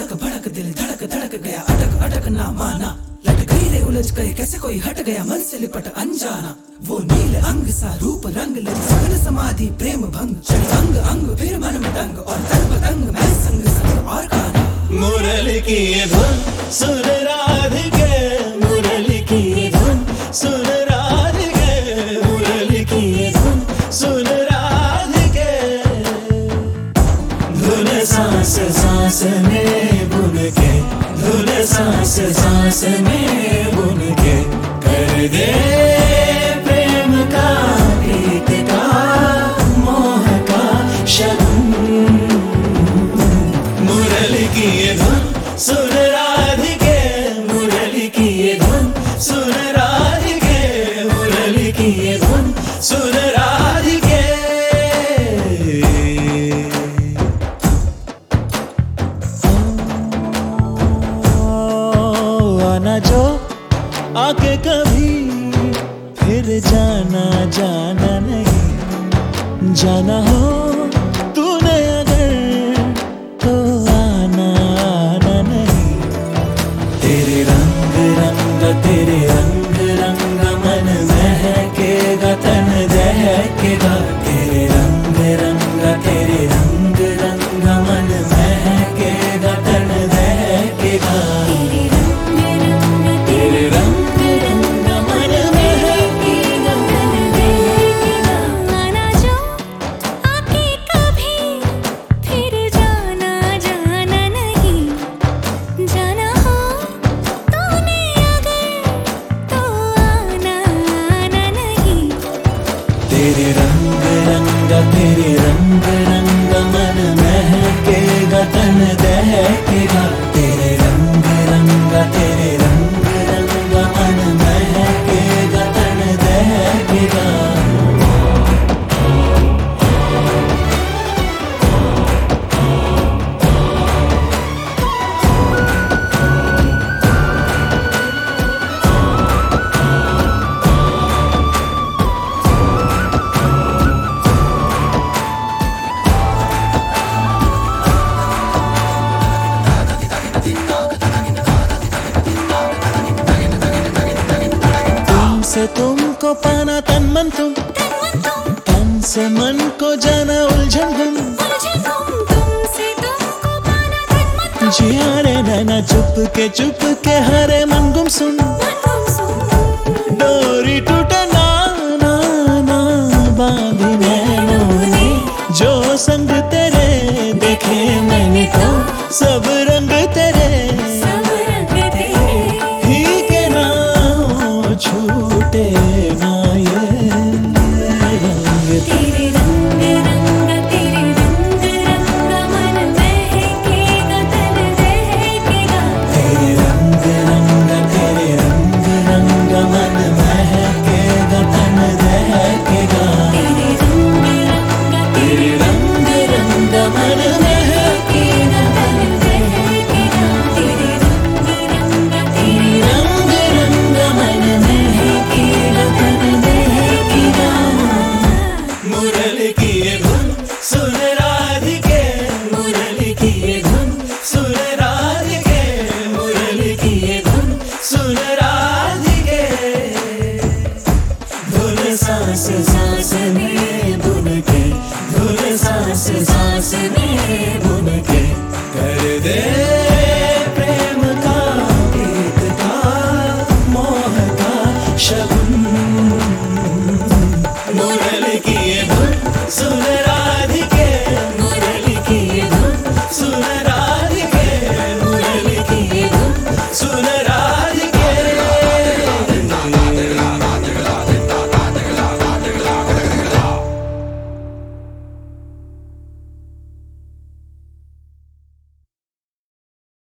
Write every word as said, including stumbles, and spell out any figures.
तड़क भड़क दिल धड़क धड़क गया, अटक अटक ना माना, लट गई रे उलझ गए कैसे कोई हट गया मन से लिपट अनजाना। वो नील अंग सा रूप रंग लगी सगन समाधि प्रेम भंग, चढ़ी अंग अंग फिर मन में दंग और तन पतंग मैं संग संग और गाना। मुरली की ये धुन सुन राधिके, मुरली की ये धुन सुन राधिके, मुरली की ये धुन सुन राधिके। धुन सांस सांस में बुन के, धुन सांस सांस में बुन के, कर दे प्रेम का गीत का मोह का शगुन। मुरली की ये धुन सुन राधिके, मुरली की ये धुन सुन राधिके, मुरली की ये धुन सुन राधिके। आना जो आके कभी फिर जाना जाना नहीं, जाना हो तूने अगर तो आना आना नहीं। तेरे रंग रंग तेरे रंग रंग मन महकेगा तन दहकेगा, तेरे रंग रंग तेरे रंग रंग मन महकेगा तन दहकेगा, तेरे रंग रंग मन महकेगा तन दहकेगा। आना जो आके कभी फिर जाना जाना नहीं, जाना हो तूने अगर तो आना आना नहीं। तेरे रंग रंग तेरे रंग रंग मन महकेगा तन दहकेगा, तेरे रंग रंग तेरे रंग रंग मन महकेगा तन दहकेगा। तुमसे तुमको पाना तन मन तुम, तन से मन को जाना उलझन गुम। तुमसे तुमको पाना तन मन तुम, जिया रे नैना चुप के चुप के हरे मन गुम सुन। डोरी टूटे ना ना ना बांधी नैनों ने, जो संग तेरे देखे मैंने तो सब रंग तेरे, सब रंग तेरे। ही के ना हो छूटे ना ये रंग। तेरे रंग रंग तेरे रंग रंग मन महकेगा तन दहकेगा, तेरे रंग रंग तेरे रंग रंग मन महकेगा तन दहकेगा, तेरे रंग रंग तेरे रंग रंग मन महकेगा तन दहकेगा, तेरे रंग रंग तेरे रंग रंग मन महकेगा तन दहकेगा। मुरली की ये धुन सुन राधिके, मुरली की ये धुन सुन राधिके, मुरली की ये धुन सुन राधिके। धुन सांस सांस में बुन के, धुन सांस सांस में बुन के, कर दे